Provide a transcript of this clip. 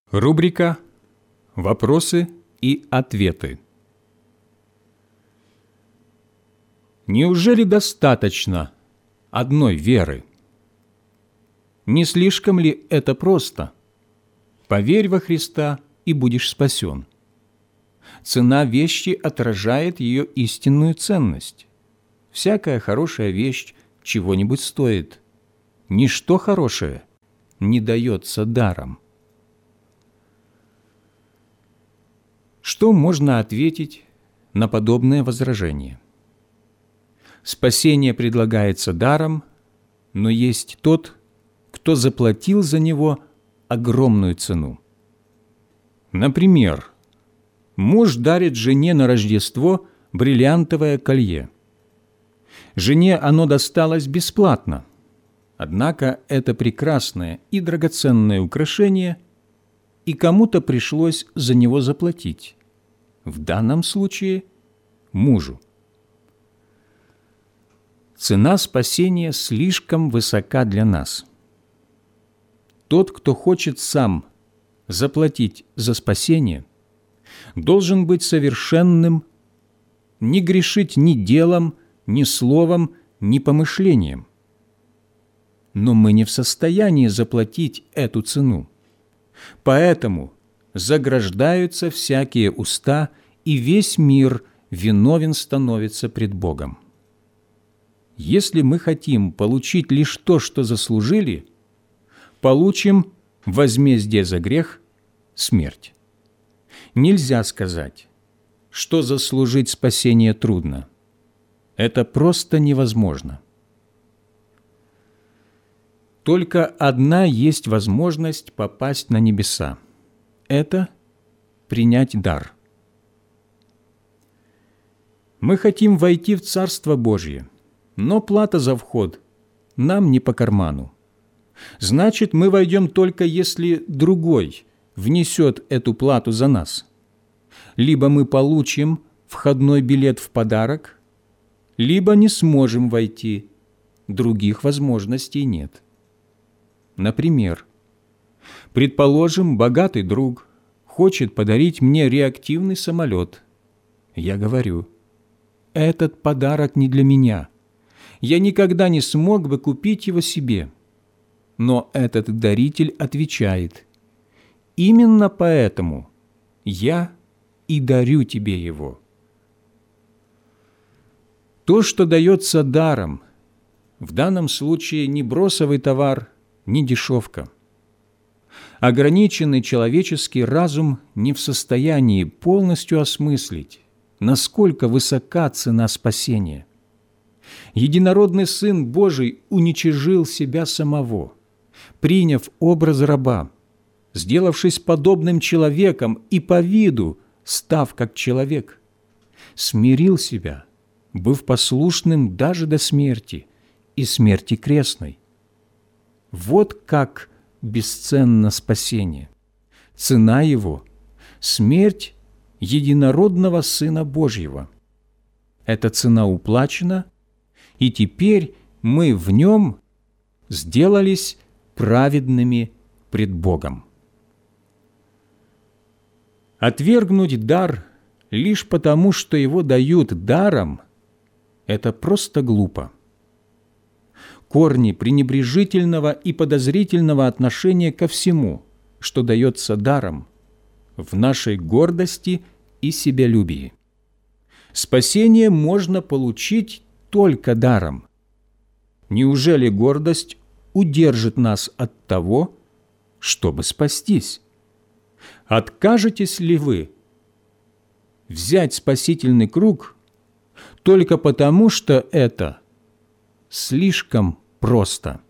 Рубрика «Вопросы и ответы». Неужели достаточно одной веры? Не слишком ли это просто? Поверь во Христа, и будешь спасен. Цена вещи отражает ее истинную ценность. Всякая хорошая вещь чего-нибудь стоит. Ничто хорошее не дается даром. Что можно ответить на подобное возражение? Спасение предлагается даром, но есть тот, кто заплатил за него огромную цену. Например, муж дарит жене на Рождество бриллиантовое колье. Жене оно досталось бесплатно, однако это прекрасное и драгоценное украшение, и кому-то пришлось за него заплатить. В данном случае мужу. Цена спасения слишком высока для нас. Тот, кто хочет сам заплатить за спасение, должен быть совершенным, не грешить ни делом, ни словом, ни помышлением. Но мы не в состоянии заплатить эту цену. Поэтому заграждаются всякие уста, и весь мир виновен становится пред Богом. Если мы хотим получить лишь то, что заслужили, получим возмездие за грех – смерть. Нельзя сказать, что заслужить спасение трудно. Это просто невозможно. Только одна есть возможность попасть на небеса. Это принять дар. Мы хотим войти в Царство Божье, но плата за вход нам не по карману. Значит, мы войдем только если другой внесет эту плату за нас. Либо мы получим входной билет в подарок, либо не сможем войти. Других возможностей нет. Например, предположим, богатый друг хочет подарить мне реактивный самолет. Я говорю: этот подарок не для меня. Я никогда не смог бы купить его себе. Но этот даритель отвечает: именно поэтому я и дарю тебе его. То, что дается даром, в данном случае не бросовый товар, не дешевка. Ограниченный человеческий разум не в состоянии полностью осмыслить, насколько высока цена спасения. Единородный Сын Божий уничижил себя самого, приняв образ раба, сделавшись подобным человеком и по виду став как человек, смирил себя, быв послушным даже до смерти и смерти крестной. Вот как бесценно спасение. Цена его – смерть единородного Сына Божьего. Эта цена уплачена, и теперь мы в Нем сделались праведными пред Богом. Отвергнуть дар лишь потому, что его дают даром – это просто глупо. Корни пренебрежительного и подозрительного отношения ко всему, что дается даром, в нашей гордости и себялюбии. Спасение можно получить только даром. Неужели гордость удержит нас от того, чтобы спастись? Откажетесь ли вы взять спасительный круг только потому, что это слишком просто?